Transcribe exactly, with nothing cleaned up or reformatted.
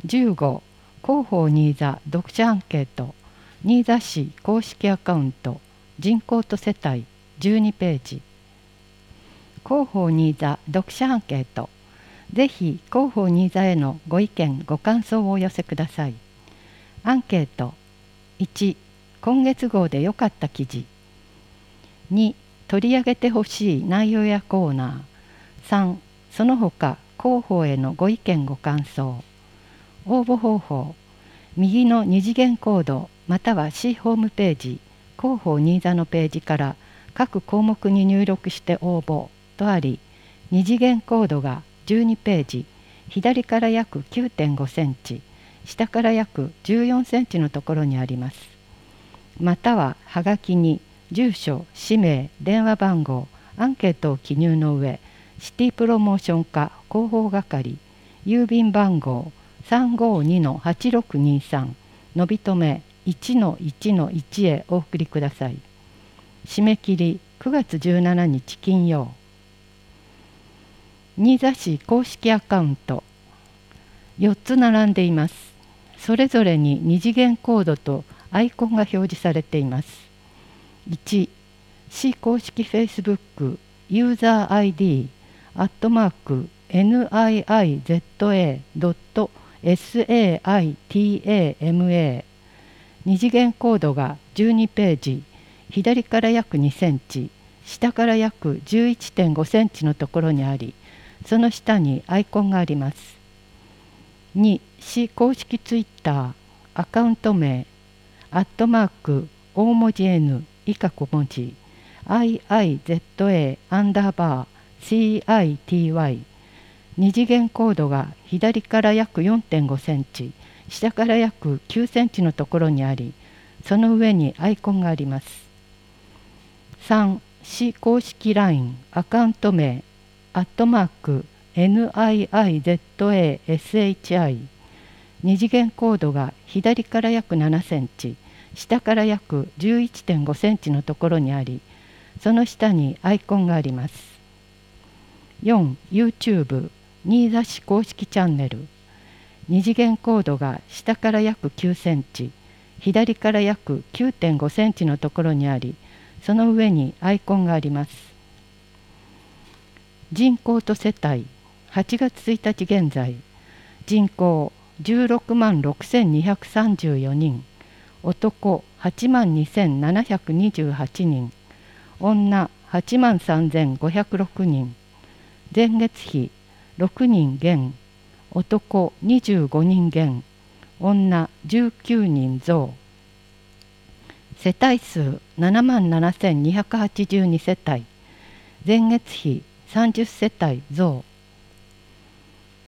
じゅうご広報新座読者アンケート新座市公式アカウント人口と世帯じゅうにページ。広報新座読者アンケート。ぜひ広報新座へのご意見ご感想をお寄せください。アンケート。いち今月号で良かった記事。に取り上げてほしい内容やコーナー。さんその他広報へのご意見ご感想。応募方法。右の二次元コードまたは C ホームページ広報新座のページから各項目に入力して応募とあり、二次元コードがじゅうにページ、左から約 きゅうてんごセンチ、下から約じゅうよんセンチのところにあります。またははがきに住所、氏名、電話番号、アンケートを記入の上、シティプロモーション課広報係、郵便番号 さんごにのはちろくにさん のびとめ いちのいちのいち へお送りください。締め切りくがつじゅうしちにち金曜。新座市公式アカウントよっつ並んでいます。それぞれに二次元コードとアイコンが表示されています。いち市公式 Facebook ユーザー アイディー アットマーク エヌアイアイゼットエー ドット サイト 二次元コードがじゅうにページ、左から約にセンチ、下から約 じゅういってんごセンチのところにあり、その下にアイコンがあります。に市公式ツイッターアカウント名アットマーク大文字 N 以下小文字 アイアイゼットエー アンダーバー シーアイティーワイ 二次元コードが左から約 よんてんごセンチ、下から約きゅうセンチのところにあり、その上にアイコンがあります。さん市公式 ライン アカウント名アットマーク エヌアイアイゼットエーエスエイチアイ 二次元コードが左から約ななセンチ、下から約 じゅういってんごセンチのところにあり、その下にアイコンがあります。よん YouTube 新座市公式チャンネル。二次元コードが下から約きゅうセンチ、左から約 きゅうてんごセンチのところにあり、その上にアイコンがあります。人口と世帯はちがつついたち現在、人口じゅうろくまんろくせんにひゃくさんじゅうよにん、男はちまんにせんななひゃくにじゅうはちにん、女はちまんさんぜんごひゃくろくにん、前月比ろくにん減、男にじゅうごにん減、女じゅうきゅうにん増。世帯数ななまんななせんにひゃくはちじゅうに世帯、前月比さんじゅう世帯増。